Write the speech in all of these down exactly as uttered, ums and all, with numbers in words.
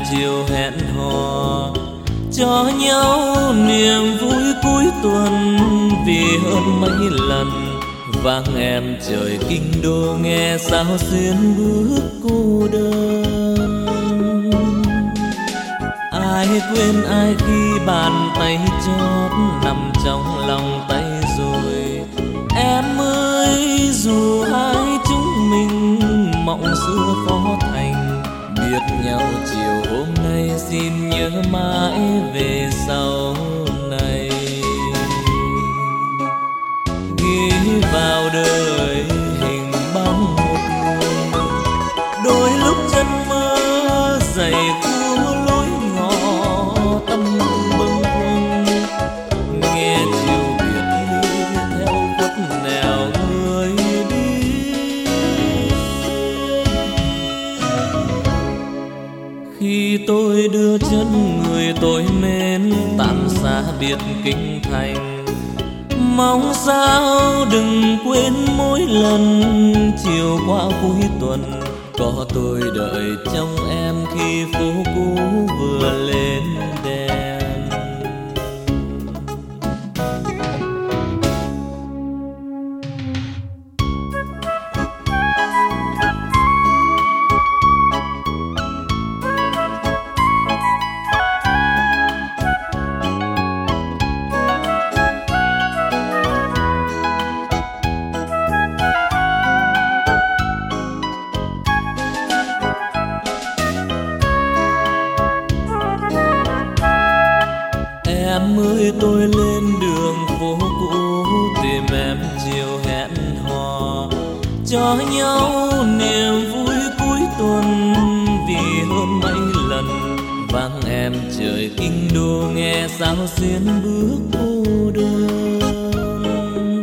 chiều hẹn hò, cho nhau niềm vui cuối tuần. Vì hơn mấy lần vang em trời kinh đô, nghe sao xuyên bước cô đơn. Ai quên ai khi bàn tay chót nằm trong lòng tay rồi. Em ơi dù hai chúng mình mộng xưa khó thành, biết nhau chiều hôm nay xin nhớ mãi về sau này. Ghi vào đời hình bóng một người, đôi lúc chân mơ dày cua lối ngõ tâm bâng khuâng. Nghe chiều biệt ly theo khuất nẻo người đi. Khi tôi đưa chân người tôi mến tạm xa biệt kinh thành, mong sao đừng quên mỗi lần chiều qua cuối tuần có tôi đợi trong em khi phố cũ vừa lên đèn. Em ơi tôi lên đường phố cũ tìm em chiều hẹn hò, cho nhau niềm vui cuối tuần. Vì hơn mấy lần vang em trời kinh đô, nghe sao xuyên bước cô đơn.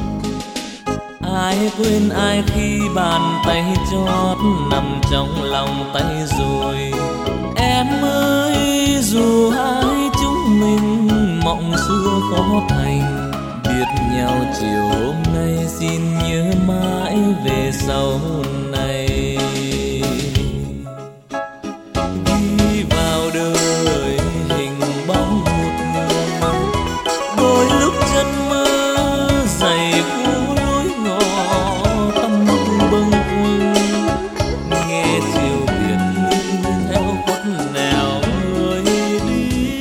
Ai quên ai khi bàn tay chót nằm trong lòng tay rồi. Em ơi dù hai chúng mình mộng xưa khó thành, biết nhau chiều hôm nay xin nhớ mãi về sau này. Đi vào đời hình bóng một người, đôi lúc chân mơ dày cũ lối ngõ tâm bâng khuâng. Nghe chiều biệt ly theo khuất nẻo người đi.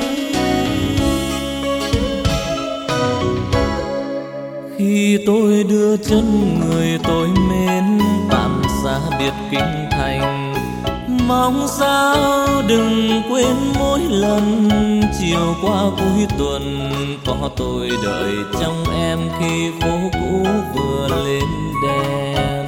Khi tôi đưa chân người tôi mến tạm xa biệt kinh thành, mong sao đừng quên mỗi lần chiều qua cuối tuần có tôi đợi trong em khi phố cũ vừa lên đèn.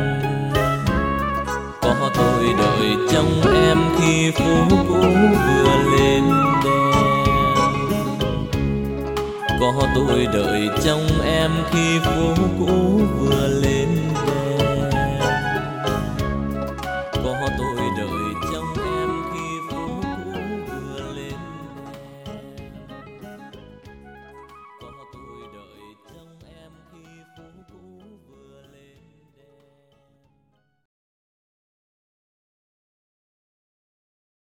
Có tôi đợi trong em khi phố cũ vừa lên đèn. Có tôi đợi trong em khi phố cũ vừa lên